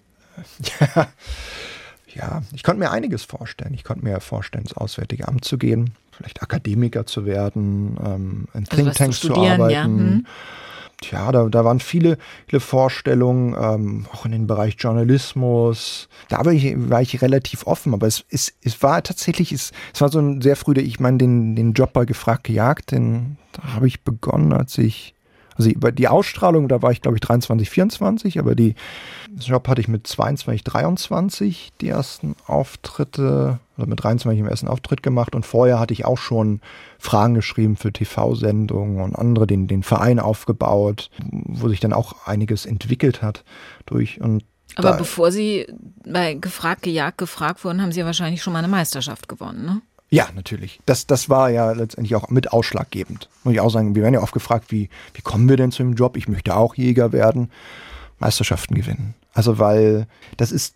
Ja, ich konnte mir einiges vorstellen. Ich konnte mir vorstellen, ins Auswärtige Amt zu gehen, vielleicht Akademiker zu werden, in Thinktanks zu arbeiten. Ja. Da waren viele Vorstellungen, auch in den Bereich Journalismus. Da war ich relativ offen, aber es war tatsächlich, es war so ein sehr früh, ich meine, den Job bei Gefragt gejagt, da habe ich begonnen, über die Ausstrahlung, da war ich, glaube ich, 23, 24, aber den Job hatte ich mit 22, 23 die ersten Auftritte, oder mit 23 im ersten Auftritt gemacht und vorher hatte ich auch schon Fragen geschrieben für TV-Sendungen und andere, den Verein aufgebaut, wo sich dann auch einiges entwickelt hat Aber bevor Sie bei Gefragt gejagt gefragt wurden, haben Sie ja wahrscheinlich schon mal eine Meisterschaft gewonnen, ne? Ja, natürlich. Das war ja letztendlich auch mit ausschlaggebend. Muss ich auch sagen, wir werden ja oft gefragt, wie kommen wir denn zu dem Job? Ich möchte auch Jäger werden. Meisterschaften gewinnen. Also weil das ist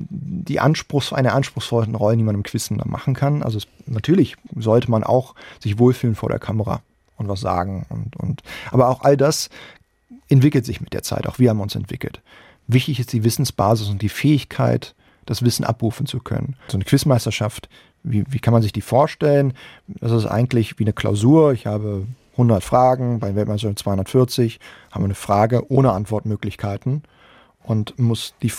eine anspruchsvolle Rolle, die man im Quizzen dann machen kann. Also natürlich sollte man auch sich wohlfühlen vor der Kamera und was sagen. Aber auch all das entwickelt sich mit der Zeit. Auch wir haben uns entwickelt. Wichtig ist die Wissensbasis und die Fähigkeit, das Wissen abrufen zu können. So eine Quizmeisterschaft, wie kann man sich die vorstellen? Das ist eigentlich wie eine Klausur. Ich habe 100 Fragen, bei Weltmeisterschaft 240, haben wir eine Frage ohne Antwortmöglichkeiten und muss die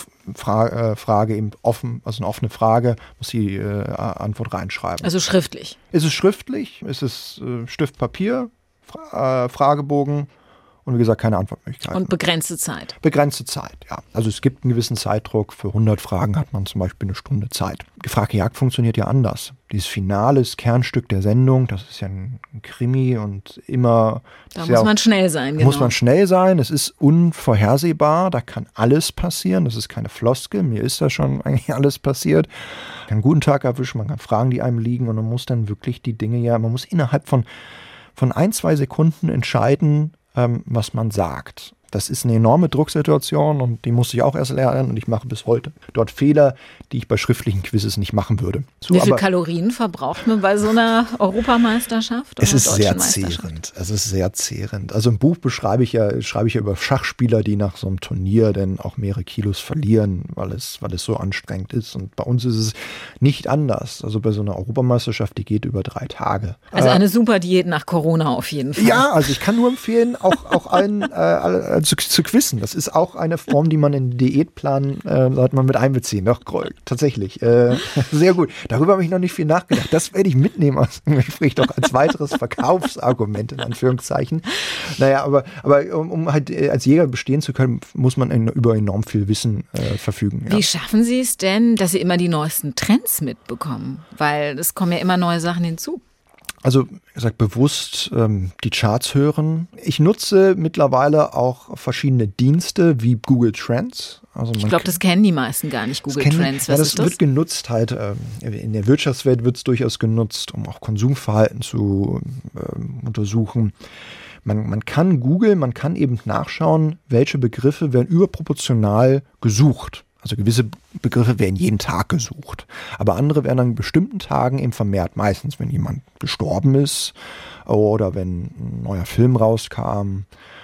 Frage eben offen, also eine offene Frage, muss die Antwort reinschreiben. Also schriftlich? Ist es schriftlich? Ist es Stift, Papier, Fragebogen? Und wie gesagt, keine Antwortmöglichkeiten. Und begrenzte Zeit? Begrenzte Zeit, ja. Also es gibt einen gewissen Zeitdruck. Für 100 Fragen hat man zum Beispiel eine Stunde Zeit. Gefragt gejagt funktioniert ja anders. Dieses Finale, das Kernstück der Sendung, das ist ja ein Krimi und immer... Da muss man schnell sein, genau. Muss man schnell sein, es ist unvorhersehbar, da kann alles passieren. Das ist keine Floskel, mir ist da schon eigentlich alles passiert. Man kann einen guten Tag erwischen, man kann Fragen, die einem liegen und man muss dann wirklich die Dinge man muss innerhalb von 1-2 Sekunden entscheiden, was man sagt. Das ist eine enorme Drucksituation und die musste ich auch erst lernen und ich mache bis heute dort Fehler, die ich bei schriftlichen Quizzes nicht machen würde. Wie viele Kalorien verbraucht man bei so einer Europameisterschaft? Es ist sehr zehrend. Also im Buch schreibe ich ja über Schachspieler, die nach so einem Turnier dann auch mehrere Kilos verlieren, weil es so anstrengend ist. Und bei uns ist es nicht anders. Also bei so einer Europameisterschaft, die geht über 3 Tage. Also eine super Diät nach Corona auf jeden Fall. Ja, also ich kann nur empfehlen, auch allen zu quizzen. Das ist auch eine Form, die man in den Diätplan sollte man mit einbeziehen. Doch, tatsächlich. Sehr gut. Darüber habe ich noch nicht viel nachgedacht. Das werde ich mitnehmen aus dem Gespräch doch als weiteres Verkaufsargument in Anführungszeichen. Naja, aber um halt als Jäger bestehen zu können, muss man über enorm viel Wissen verfügen. Ja. Wie schaffen Sie es denn, dass Sie immer die neuesten Trends mitbekommen? Weil es kommen ja immer neue Sachen hinzu. Also, wie gesagt, bewusst die Charts hören. Ich nutze mittlerweile auch verschiedene Dienste wie Google Trends. Also ich glaube, das kennen die meisten gar nicht, Google Trends. Was ist das? Wird genutzt halt, in der Wirtschaftswelt wird es durchaus genutzt, um auch Konsumverhalten zu untersuchen. Man kann eben nachschauen, welche Begriffe werden überproportional gesucht. Also gewisse Begriffe werden jeden Tag gesucht, aber andere werden an bestimmten Tagen eben vermehrt. Meistens, wenn jemand gestorben ist oder wenn ein neuer Film rauskam.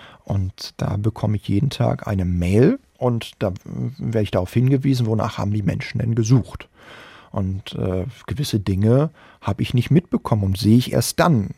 Und da bekomme ich jeden Tag eine Mail und da werde ich darauf hingewiesen, wonach haben die Menschen denn gesucht. Und gewisse Dinge habe ich nicht mitbekommen und sehe ich erst dann.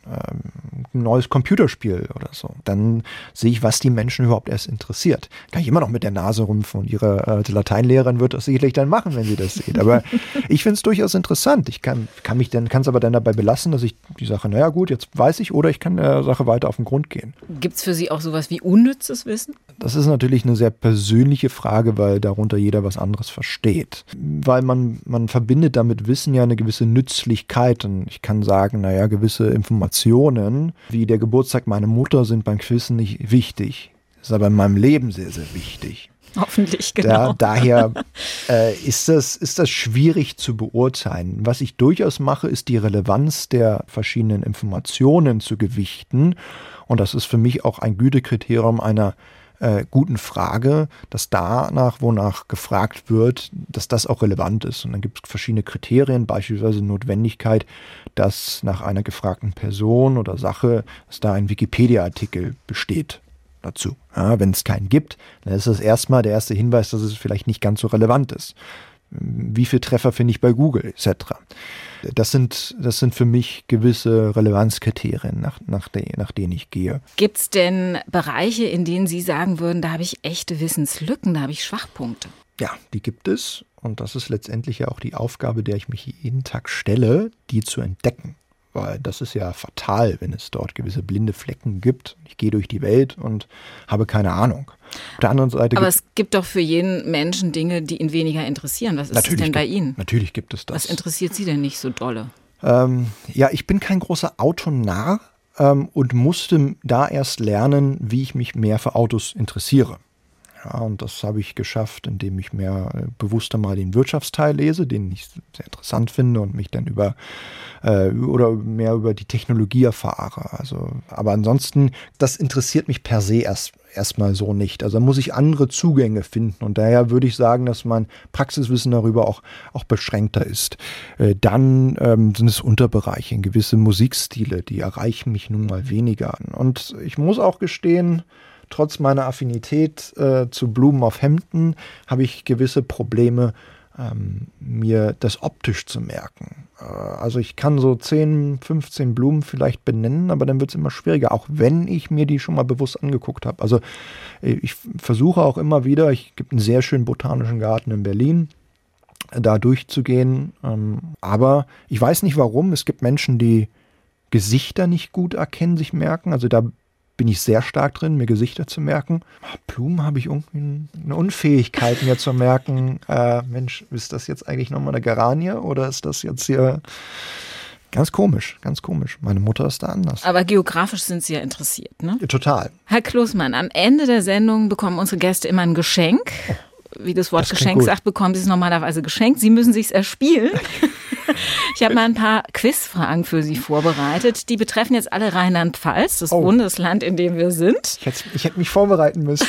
Ein neues Computerspiel oder so. Dann sehe ich, was die Menschen überhaupt erst interessiert. Kann ich immer noch mit der Nase rümpfen und ihre Lateinlehrerin wird das sicherlich dann machen, wenn sie das sieht. Aber ich finde es durchaus interessant. Ich kann es aber dann dabei belassen, dass ich die Sache, naja gut, jetzt weiß ich, oder ich kann der Sache weiter auf den Grund gehen. Gibt es für Sie auch sowas wie unnützes Wissen? Das ist natürlich eine sehr persönliche Frage, weil darunter jeder was anderes versteht. Weil man verbindet damit Wissen ja eine gewisse Nützlichkeit. Und ich kann sagen, naja, gewisse Informationen, wie der Geburtstag meiner Mutter, sind beim Quizzen nicht wichtig. ist aber in meinem Leben sehr, sehr wichtig. Hoffentlich, genau. Daher ist das schwierig zu beurteilen. Was ich durchaus mache, ist die Relevanz der verschiedenen Informationen zu gewichten. Und das ist für mich auch ein Gütekriterium einer guten Frage, dass danach, wonach gefragt wird, dass das auch relevant ist. Und dann gibt es verschiedene Kriterien, beispielsweise Notwendigkeit, dass nach einer gefragten Person oder Sache, dass da ein Wikipedia-Artikel besteht dazu. Ja, wenn es keinen gibt, dann ist das erstmal der erste Hinweis, dass es vielleicht nicht ganz so relevant ist. Wie viele Treffer finde ich bei Google etc. Das sind für mich gewisse Relevanzkriterien, nach denen ich gehe. Gibt es denn Bereiche, in denen Sie sagen würden, da habe ich echte Wissenslücken, da habe ich Schwachpunkte? Ja, die gibt es. Und das ist letztendlich ja auch die Aufgabe, der ich mich jeden Tag stelle, die zu entdecken. Weil das ist ja fatal, wenn es dort gewisse blinde Flecken gibt. Ich gehe durch die Welt und habe keine Ahnung. Auf der anderen Seite aber es gibt doch für jeden Menschen Dinge, die ihn weniger interessieren. Was ist das denn bei Ihnen? Natürlich gibt es das. Was interessiert Sie denn nicht so dolle? Ja, ich bin kein großer Autonarr und musste da erst lernen, wie ich mich mehr für Autos interessiere. Ja, und das habe ich geschafft, indem ich bewusster mal den Wirtschaftsteil lese, den ich sehr interessant finde und mich dann mehr über die Technologie erfahre. Aber ansonsten, das interessiert mich per se erstmal so nicht. Also da muss ich andere Zugänge finden und daher würde ich sagen, dass mein Praxiswissen darüber auch beschränkter ist. Dann sind es Unterbereiche, gewisse Musikstile, die erreichen mich nun mal weniger. Und ich muss auch gestehen, trotz meiner Affinität zu Blumen auf Hemden habe ich gewisse Probleme, mir das optisch zu merken. Also ich kann so 10, 15 Blumen vielleicht benennen, aber dann wird es immer schwieriger, auch wenn ich mir die schon mal bewusst angeguckt habe. Also ich versuche auch immer wieder, es gibt einen sehr schönen botanischen Garten in Berlin, da durchzugehen. Aber ich weiß nicht warum, es gibt Menschen, die Gesichter nicht gut erkennen, sich merken. Also da bin ich sehr stark drin, mir Gesichter zu merken. Blumen habe ich irgendwie eine Unfähigkeit, mir zu merken, Mensch, ist das jetzt eigentlich nochmal eine Geranie oder ist das jetzt hier ganz komisch, ganz komisch. Meine Mutter ist da anders. Aber geografisch sind Sie ja interessiert, ne? Total. Herr Kloßmann, am Ende der Sendung bekommen unsere Gäste immer ein Geschenk. Wie das Wort Geschenk sagt, bekommen Sie es normalerweise geschenkt. Sie müssen sich es erspielen. Ich habe mal ein paar Quizfragen für Sie vorbereitet. Die betreffen jetzt alle Rheinland-Pfalz, das Bundesland, in dem wir sind. Ich hätte mich vorbereiten müssen.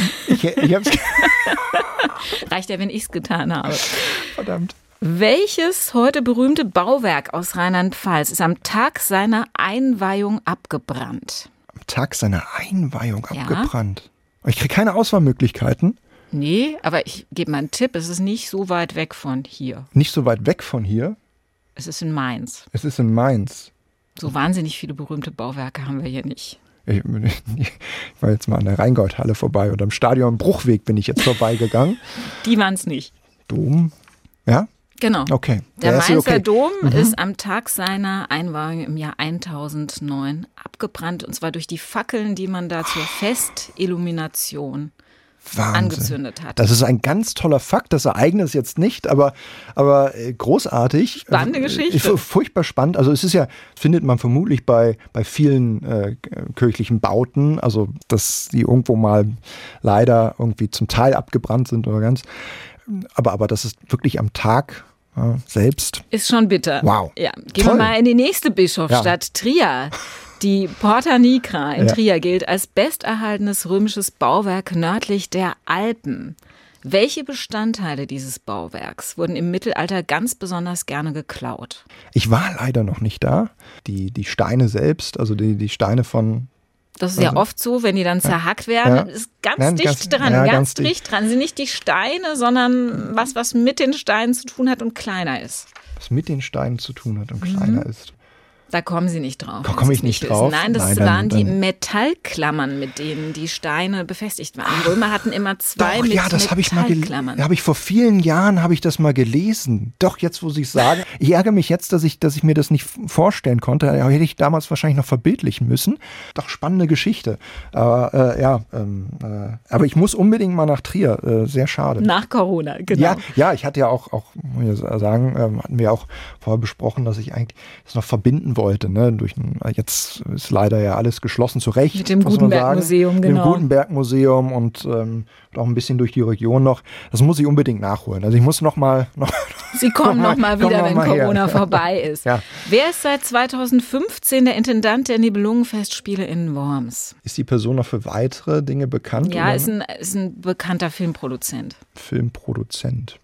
Reicht ja, wenn ich es getan habe. Verdammt. Welches heute berühmte Bauwerk aus Rheinland-Pfalz ist am Tag seiner Einweihung abgebrannt? Am Tag seiner Einweihung abgebrannt? Ich kriege keine Auswahlmöglichkeiten. Nee, aber ich gebe mal einen Tipp, es ist nicht so weit weg von hier. Nicht so weit weg von hier? Es ist in Mainz. Es ist in Mainz. So wahnsinnig viele berühmte Bauwerke haben wir hier nicht. Ich war jetzt mal an der Rheingoldhalle vorbei und am Stadion Bruchweg bin ich jetzt vorbeigegangen. Die waren es nicht. Dom? Ja? Genau. Okay. Der Mainzer Dom ist am Tag seiner Einweihung im Jahr 1009 abgebrannt. Und zwar durch die Fackeln, die man da zur Festillumination angezündet hat. Das ist ein ganz toller Fakt. Das Ereignis jetzt nicht, aber großartig. Spannende Geschichte. Furchtbar spannend. Also es ist ja, findet man vermutlich bei vielen kirchlichen Bauten, also dass die irgendwo mal leider irgendwie zum Teil abgebrannt sind oder ganz. Aber das ist wirklich am Tag selbst. Ist schon bitter. Wow. Ja. Gehen wir mal in die nächste Bischofsstadt, Trier. Die Porta Nigra in Trier gilt als besterhaltenes römisches Bauwerk nördlich der Alpen. Welche Bestandteile dieses Bauwerks wurden im Mittelalter ganz besonders gerne geklaut? Ich war leider noch nicht da. Die Steine selbst, also die Steine von... Das ist ja oft so, wenn die dann zerhackt werden, ist ganz dicht dran, ganz dicht dran. Sind nicht die Steine, sondern was mit den Steinen zu tun hat und kleiner ist. Was mit den Steinen zu tun hat und kleiner ist. Da kommen Sie nicht drauf. Da komme ich nicht drauf. Nein, das waren die Metallklammern, mit denen die Steine befestigt waren. Die Römer hatten immer zwei Metallklammern. Habe ich vor vielen Jahren das mal gelesen. Doch, jetzt, wo Sie es sagen. Ich ärgere mich jetzt, dass ich mir das nicht vorstellen konnte. Hätte ich damals wahrscheinlich noch verbildlichen müssen. Doch, spannende Geschichte. Aber ich muss unbedingt mal nach Trier. Sehr schade. Nach Corona, genau. Ja, ich hatte ja auch muss ich sagen, hatten wir auch vorher besprochen, dass ich eigentlich das noch verbinden wollte sollte. Ne? Jetzt ist leider ja alles geschlossen, zu Recht. Mit dem Gutenberg-Museum, genau. Mit dem Gutenberg-Museum und auch ein bisschen durch die Region noch. Das muss ich unbedingt nachholen. Also ich muss Sie kommen noch mal wieder, wenn Corona vorbei ist. Ja. Wer ist seit 2015 der Intendant der Nibelungenfestspiele in Worms? Ist die Person noch für weitere Dinge bekannt? Ja, ist ein bekannter Filmproduzent. Filmproduzent.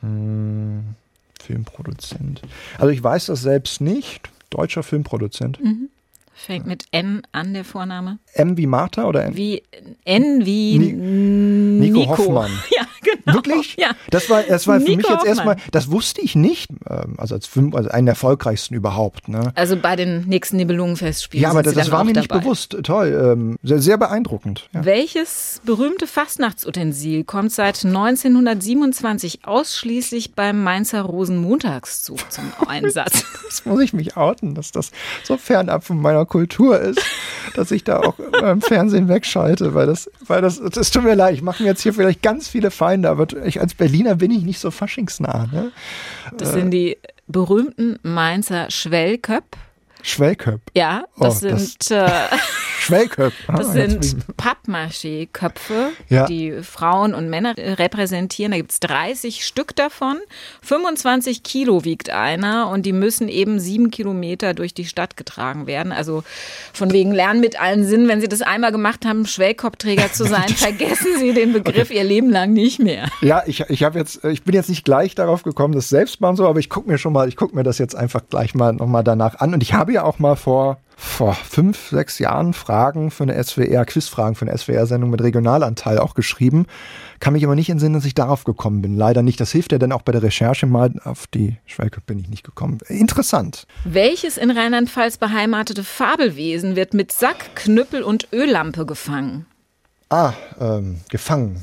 Also ich weiß das selbst nicht. Deutscher Filmproduzent. Mhm. Fängt mit N an, der Vorname. M wie Martha oder N? N wie Nico Hoffmann. Ja, genau. Wirklich? Ja. Das war für Nico mich jetzt erstmal, Hoffmann. das wusste ich nicht, also einen der erfolgreichsten überhaupt. Ne? Also bei den nächsten Nibelungenfestspielen. Ja, aber sind Sie das dann war auch mir nicht dabei. bewusst. Toll, sehr, sehr beeindruckend. Ja. Welches berühmte Fastnachtsutensil kommt seit 1927 ausschließlich beim Mainzer Rosenmontagszug zum Einsatz? Das muss ich mich outen, dass das so fernab von meiner Kultur ist, dass ich da auch im Fernsehen wegschalte, weil das tut mir leid, ich mache mir jetzt hier vielleicht ganz viele Feinde, aber als Berliner bin ich nicht so faschingsnah. Ne? Das sind die berühmten Mainzer Schwellköpp. Schwellköpp? Ja, das sind Schwellköpp. Das sind Pappmaché-Köpfe, Ja. die Frauen und Männer repräsentieren. Da gibt es 30 Stück davon. 25 Kilo wiegt einer und die müssen eben 7 Kilometer durch die Stadt getragen werden. Also von wegen Lernen mit allen Sinnen. Wenn Sie das einmal gemacht haben, Schwellkopfträger zu sein, vergessen Sie den Begriff Ihr Leben lang nicht mehr. Ja, ich bin jetzt nicht gleich darauf gekommen, das selbst machen so, aber ich gucke mir das jetzt einfach gleich nochmal danach an. Und ich habe ja auch mal vor 5, 6 Jahren Quizfragen für eine SWR-Sendung mit Regionalanteil auch geschrieben. Kann mich aber nicht entsinnen, dass ich darauf gekommen bin. Leider nicht. Das hilft ja dann auch bei der Recherche mal. Auf die Schwellköpfe bin ich nicht gekommen. Interessant. Welches in Rheinland-Pfalz beheimatete Fabelwesen wird mit Sack, Knüppel und Öllampe gefangen? Gefangen.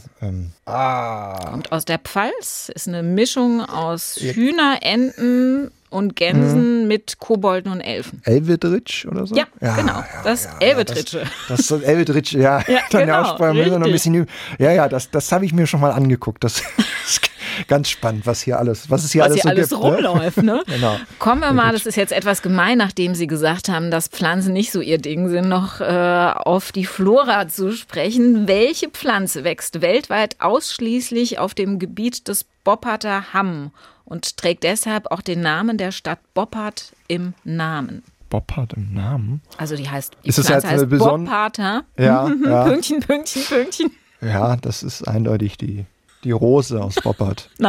Kommt aus der Pfalz, ist eine Mischung aus Hühner, Enten und Gänsen mit Kobolden und Elfen. Elvedritsch oder so? Ja, genau. Das Elvedritsche. Das ist Elvedritsch, ja. Ja, Dann genau, die Aussprache müssen wir noch ein bisschen üben. Ja, das habe ich mir schon mal angeguckt. Das ist ganz spannend, was hier alles so gibt, rumläuft. Ne? Genau. Kommen wir mal, das ist jetzt etwas gemein, nachdem Sie gesagt haben, dass Pflanzen nicht so Ihr Ding sind, noch auf die Flora zu sprechen. Welche Pflanze wächst weltweit ausschließlich auf dem Gebiet des Bopparder Hamm und trägt deshalb auch den Namen der Stadt Boppard im Namen? Boppard im Namen? Also die Pflanze heißt Bopparder. Ja. Pünktchen, Pünktchen, Pünktchen. Ja, das ist eindeutig die Rose aus Boppard. Nein,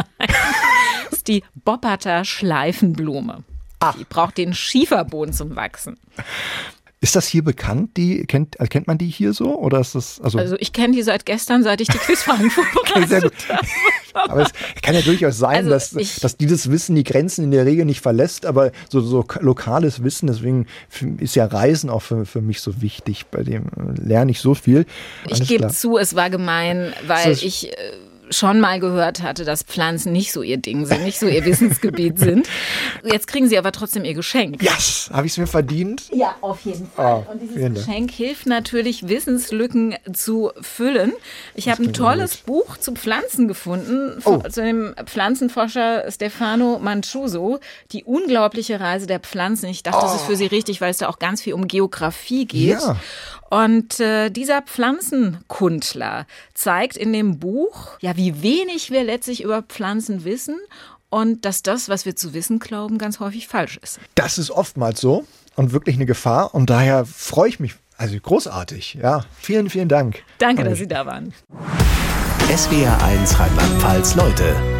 das ist die Bopparder Schleifenblume. Die braucht den Schieferboden zum Wachsen. Ist das hier bekannt? Kennt man die hier so? Oder ist das, also ich kenne die seit gestern, seit ich die Quizfragen vorbereitet sehr gut. habe. Aber es kann ja durchaus sein, dass dieses Wissen die Grenzen in der Regel nicht verlässt, aber so lokales Wissen, deswegen ist ja Reisen auch für mich so wichtig, bei dem lerne ich so viel. Ich gebe zu, es war gemein, weil ich schon mal gehört hatte, dass Pflanzen nicht so ihr Ding sind, nicht so ihr Wissensgebiet sind. Jetzt kriegen Sie aber trotzdem Ihr Geschenk. Yes, habe ich es mir verdient? Ja, auf jeden Fall. Und dieses Geschenk hilft natürlich, Wissenslücken zu füllen. Ich habe ein tolles Buch zu Pflanzen gefunden, zu dem Pflanzenforscher Stefano Mancuso, Die unglaubliche Reise der Pflanzen. Ich dachte, das ist für Sie richtig, weil es da auch ganz viel um Geografie geht. Ja. Und dieser Pflanzenkundler zeigt in dem Buch, wie wenig wir letztlich über Pflanzen wissen und dass das, was wir zu wissen glauben, ganz häufig falsch ist. Das ist oftmals so und wirklich eine Gefahr und daher freue ich mich, also großartig. Ja, vielen, vielen Dank. Danke, dass Sie da waren. SWR1 Rheinland-Pfalz Leute.